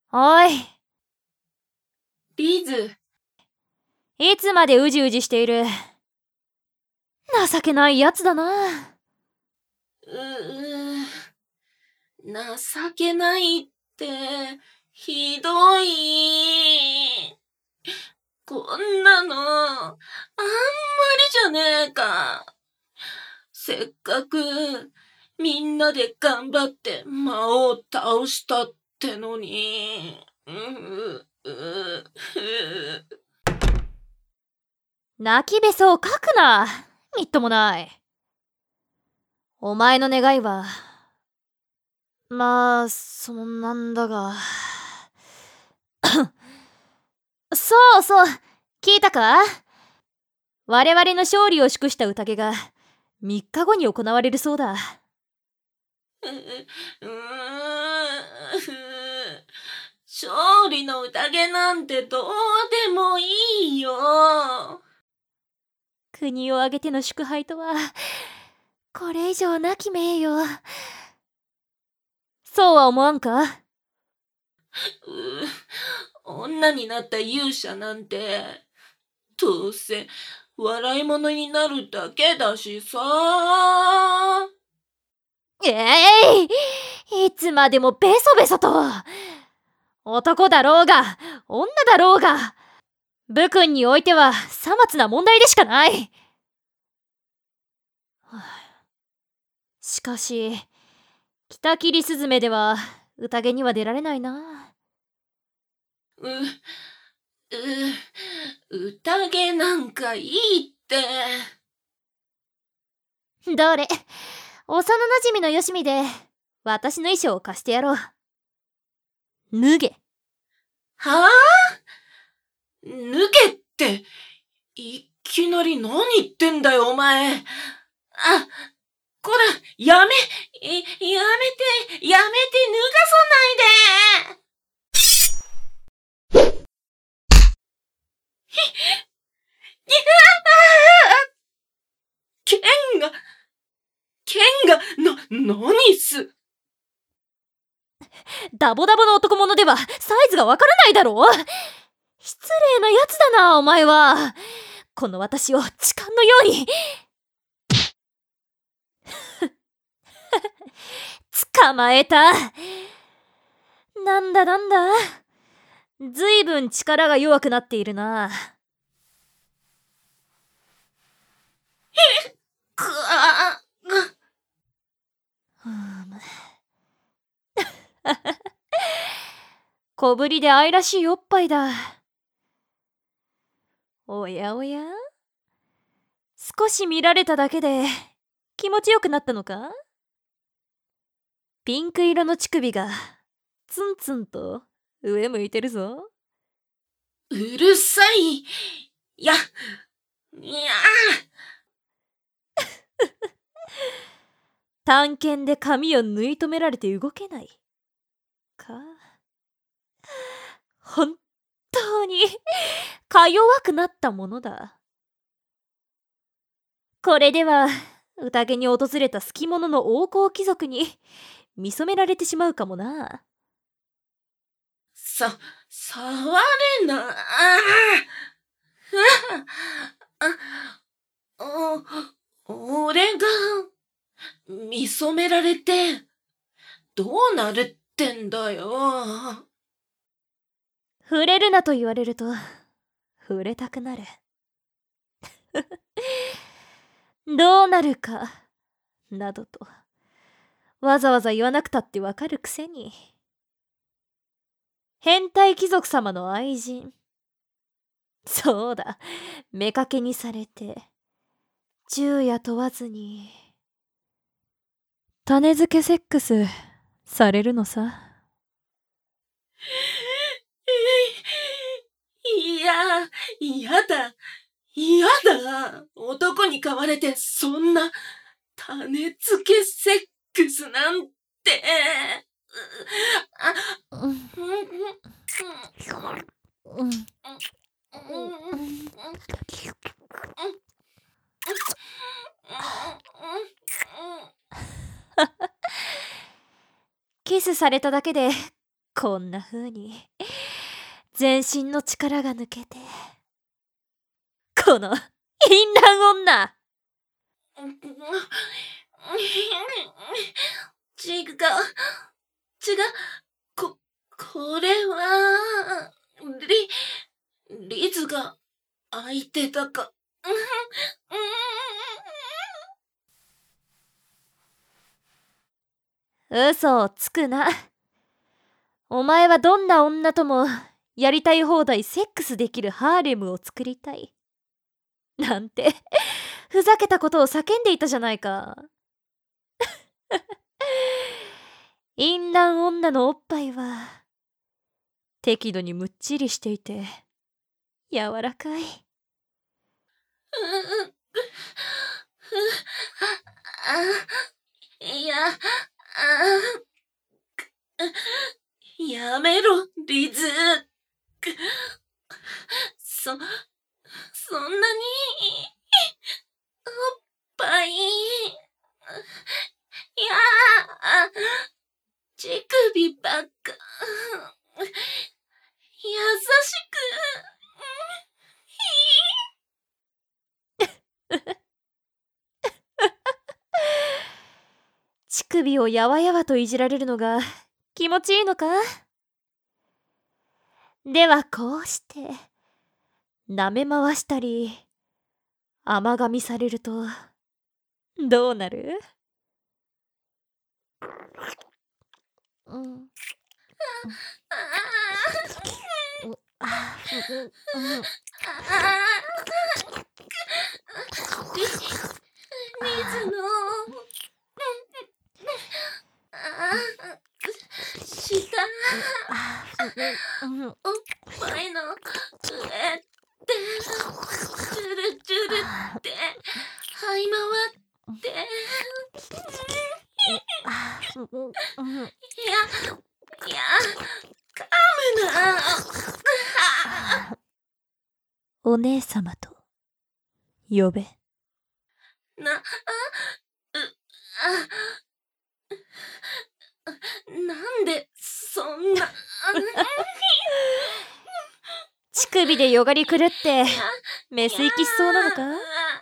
おい。 リズ。 いつまでうじうじしている。情けないやつだな。 情けないって、ひどい。こんなの、あんまりじゃねえか。せっかく、みんなで頑張って魔を倒したってのに。 泣きべそを書くな。みっともない。お前の願いは、まあ、そんなんだが。そうそう、聞いたか？我々の勝利を祝した宴が3日後に行われるそうだ。 勝利の宴なんてどうでもいいよ。 国を挙げての祝杯とは、これ以上なき名誉。そうは思わんか？ 女になった勇者なんて、どうせ笑い物になるだけだしさ。 いつまでもベソベソと。男だろうが女だろうが、武君においてはさまつな問題でしかない。しかし北切スズメでは宴には出られないな。 宴なんかいいって。 どれ、幼なじみのよしみで私の衣装を貸してやろう。脱げ。 はあ？脱げって、いきなり何言ってんだよお前。こら、やめて脱がさないで。何す。 ダボダボの男物ではサイズがわからないだろう。失礼なやつだな、お前は。この私を痴漢のように。捕まえた。なんだ。ずいぶん力が弱くなっているな。小ぶりで愛らしいおっぱいだ。おやおや、少し見られただけで気持ちよくなったのか？ピンク色の乳首がツンツンと上向いてるぞ。 うるさい。 探検で髪を縫い止められて動けないか。本当にか弱くなったものだ。これでは宴に訪れた好き者の王侯貴族に見初められてしまうかもな。 触れな。俺が見初められてどうなるってんだよ。 触れるなと言われると触れたくなる。どうなるかなどとわざわざ言わなくたってわかるくせに。変態貴族様の愛人。そうだ、妾にされて昼夜問わずに種付けセックスされるのさ。 嫌だ。男に飼われてそんな種付けセックスなんて。 キスされただけでこんな風に全身の力が抜けて、この淫乱女。 違う、これは、リズが相手だか。 嘘をつくな。お前はどんな女ともやりたい放題セックスできるハーレムを作りたい。なんて、ふざけたことを叫んでいたじゃないか。淫乱女のおっぱいは、適度にむっちりしていて、柔らかい。 いや、やめろ、リズ。そんなに、おっぱい。いや、乳首ばっか。優しく。 乳首をやわやわといじられるのが気持ちいいのか？ではこうして舐め回したり甘噛みされるとどうなる？ リズの下おっぱいの上ってチュルチュルって這い回っていや噛むな。 お姉様と呼べ。 なんでそんな乳首でよがり狂ってメス行きしそうなのか？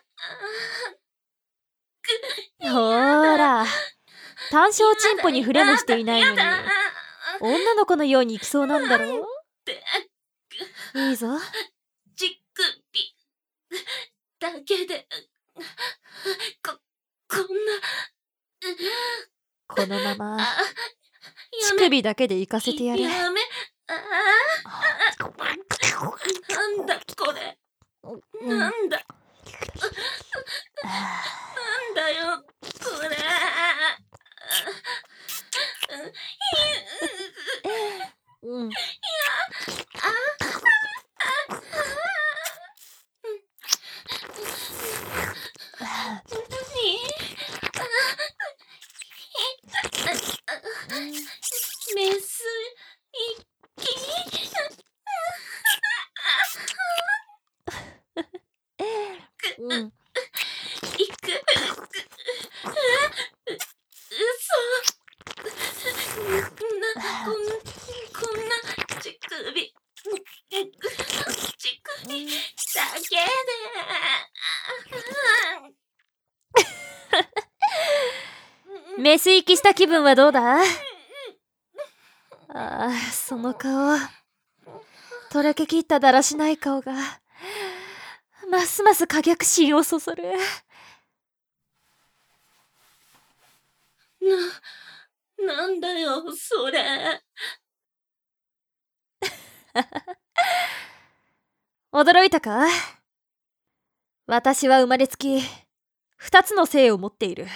ほーら、単小チンポに触れもしていないのに女の子のように行きそうなんだろう？いいぞ。 乳首だけでこんなこのまま乳首だけで行かせてやる。 やめなんだこれ、なんだよこれ。メス行き行くこんな乳首だけでメス行きした気分はどうだ？ああ、その顔、とろけきっただらしない顔がますます可逆心をそそる。 なんだよそれ。 驚いたか？私は生まれつき2つの性を持っている。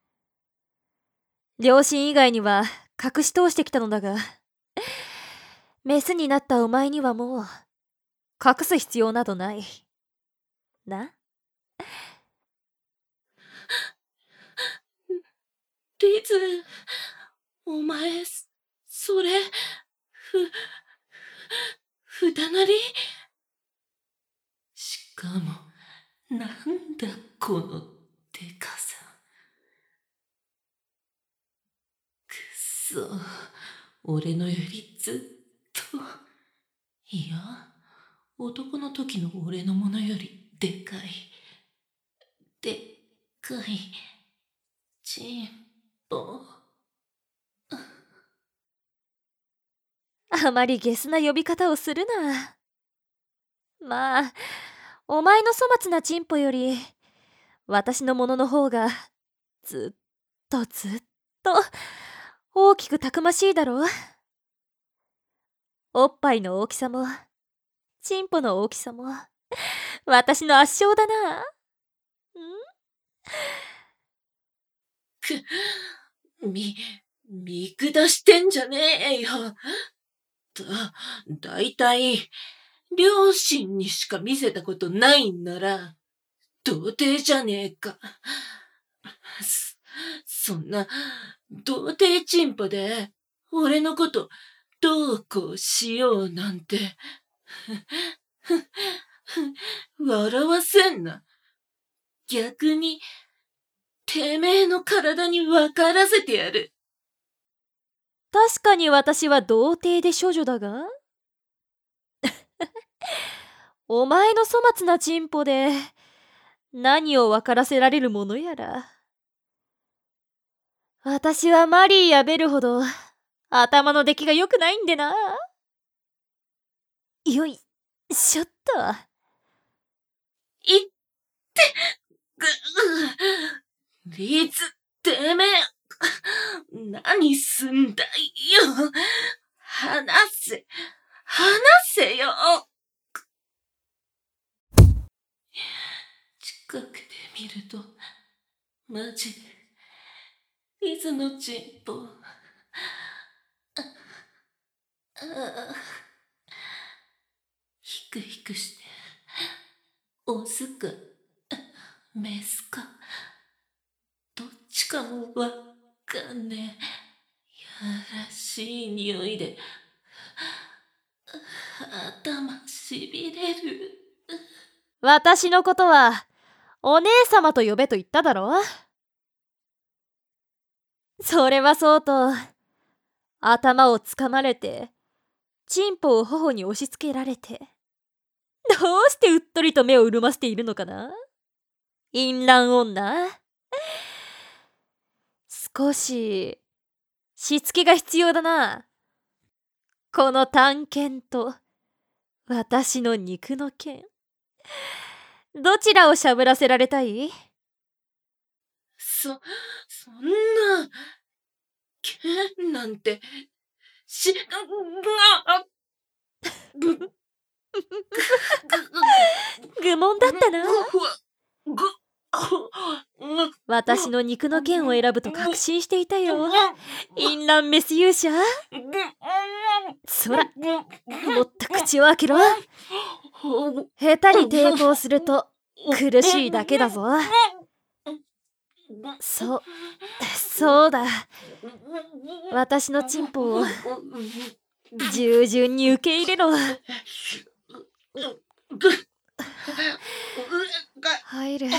両親以外には隠し通してきたのだが、メスになったお前にはもう隠す必要などないな。 リズ、お前それ船なり？しかもなんだこのでかさ。くそ、 俺のよりずっと。いや、男の時の俺のものよりでかい。でっかい。チンポ。 あまりゲスな呼び方をするな。まあ、お前の粗末なチンポより、私のものの方が、ずっと大きくたくましいだろう。おっぱいの大きさも、チンポの大きさも、私の圧勝だな。 見下してんじゃねえよ。だいたい、両親にしか見せたことないんなら、童貞じゃねえか。そんな、童貞チンポで、俺のこと、どうこうしようなんて。笑わせんな。逆に、てめえの体に分からせてやる。 確かに私は童貞で処女だがお前の粗末なチンポで何を分からせられるものやら。私はマリーやベルほど頭の出来が良くないんでな。よいしょっと。 いって、リーズ、てめえ、何すんだよ。話せよ。近くで見ると、マジで、リズのチンポ。ヒクヒクして、オスか、メスか、どっちかもわかんねえ。やらしい匂いで、頭しびれる。 私のことはお姉様と呼べと言っただろ。それはそうと頭をつかまれてチンポを頬に押し付けられてどうしてうっとりと目を潤ませているのかな、淫乱女。少ししつけが必要だな。この探検と私の肉の剣、どちらをしゃぶらせられたい？ そんな、剣なんて、 愚問だったな。私の肉の剣を選ぶと確信していたよ。淫乱メス勇者。そら、もっと口を開けろ。下手に抵抗すると苦しいだけだぞ。そうだ。私のチンポを従順に受け入れろ。入る。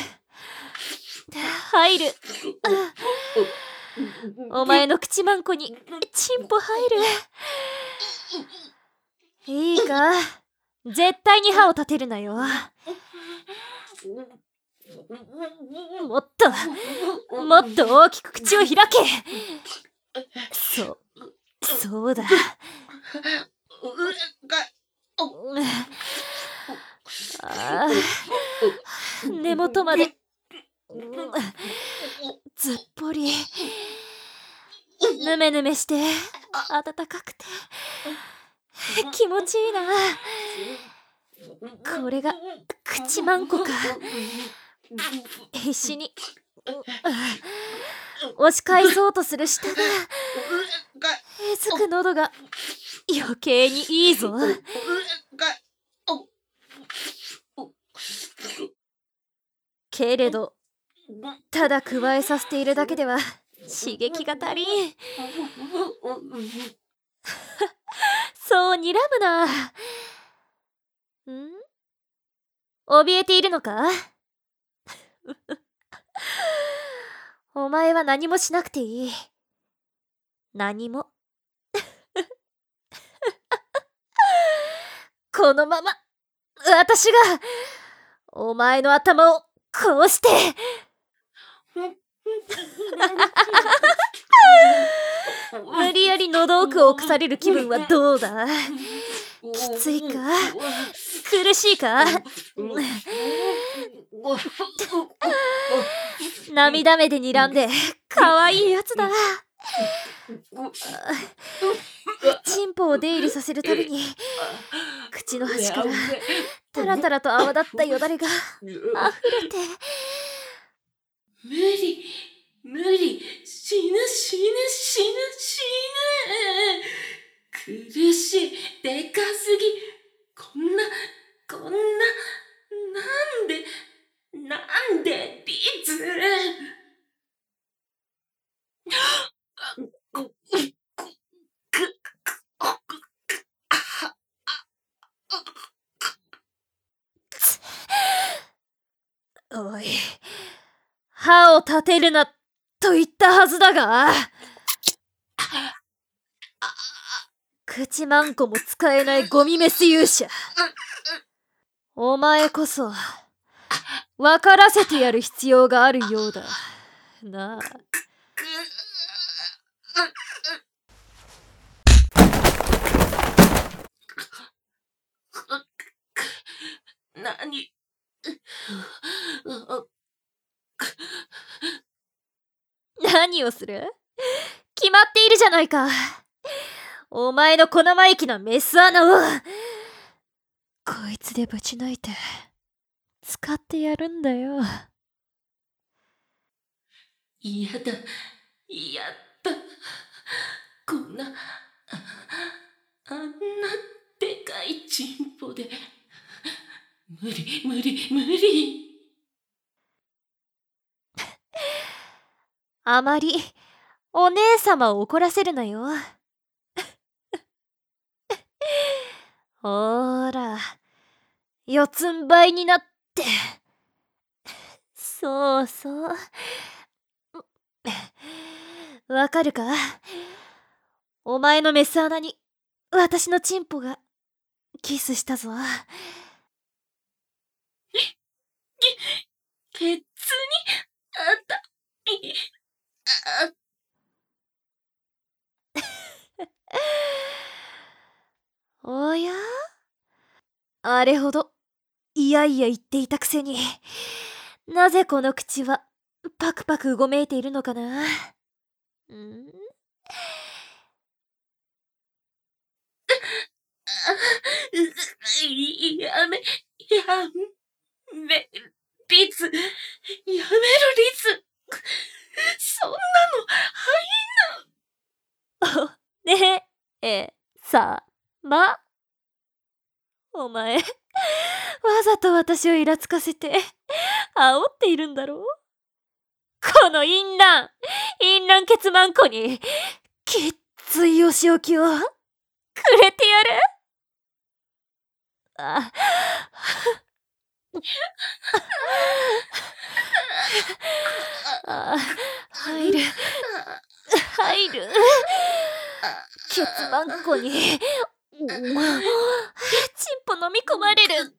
お前の口まんこにチンポ入る。いいか、絶対に歯を立てるなよ。もっと大きく口を開け。そうだ。根元までずっぽりぬめぬめして暖かくて気持ちいいな。これが口まんこか。必死に押し返そうとする舌がえずく喉が余計にいいぞ。けれどただ加えさせているだけでは刺激が足りん。そう睨むな。怯えているのか？お前は何もしなくていい。何も。 このまま私がお前の頭をこうして無理やり喉奥を侵される気分はどうだ？きついか？苦しいか？涙目で睨んでかわいいやつだ。チンポを出入りさせるたびに口の端からタラタラと泡立ったよだれが溢れて、 無理、死ぬ、苦しい、でかすぎ、こんな、なんで、リズおい、歯を立てるなと言ったはずだが、口マンコも使えないゴミメス勇者。お前こそ分からせてやる必要があるようだなあ。何をする？決まっているじゃないか。お前の小生意気なメス穴をこいつでぶち抜いて使ってやるんだよ。 やったこんなあんなでかいチンポで無理。 あまりお姉様を怒らせるなよ。ほーら、四つん這いになって。そうそう。わかるか？お前のメス穴に私のチンポがキスしたぞ。 ケツにあったおや？あれほどいやいや言っていたくせに、なぜこの口はパクパクうごめいているのかな？ やめ、リズ、やめろ、リズ。そんなの、 ねえ、さま。お前、わざと私をイラつかせて、煽っているんだろう？この淫乱ケツマンコに、きっついお仕置きを、くれてやる。入る。ケツマンコに、チンポ飲み込まれる。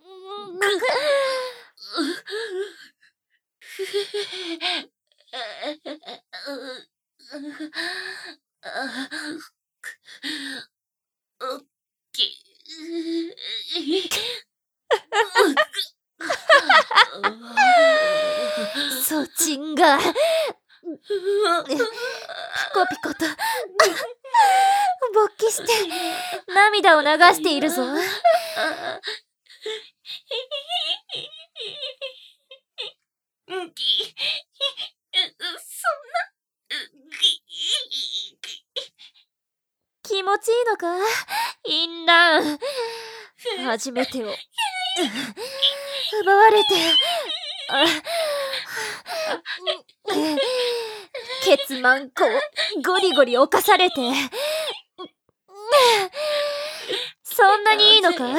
そちんがピコピコと勃起して涙を流しているぞ。気持ちいいのか？淫乱。初めてを奪われて、ケツマンコをゴリゴリ犯されて、そんなにいいのか？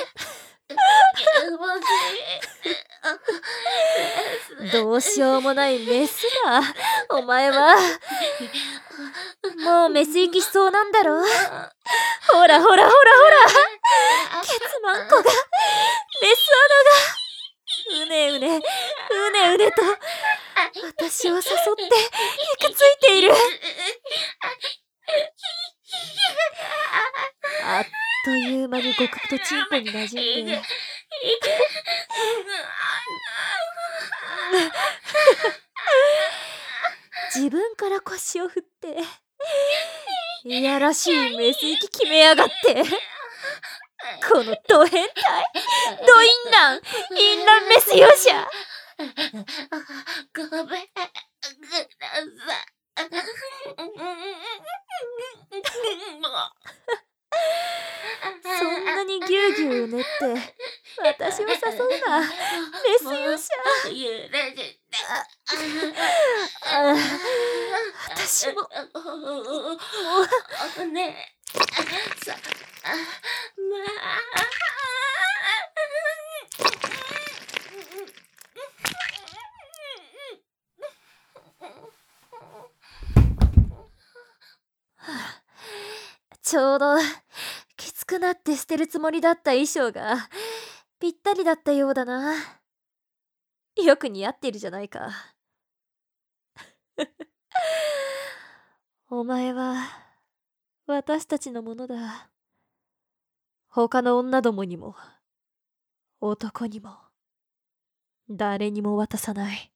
どうしようもないメスだ、お前は。もうメス行きしそうなんだろ？ほら。 ケツマンコが、メス穴が、うねうね、うねうねと、私を誘って、ひくついている。あっという間にゴクッとチンポに馴染んで、自分から腰を振って、いやらしいメス息決めやがって。このド変態、ド淫乱、淫乱メス容赦。 ごめんください。 そんなにぎゅうぎゅうねって私を誘うな、メス勇者。私もねさちょうどきつくなって捨てるつもりだった衣装がぴったりだったようだな。よく似合っているじゃないか。お前は私たちのものだ。他の女どもにも男にも誰にも渡さない。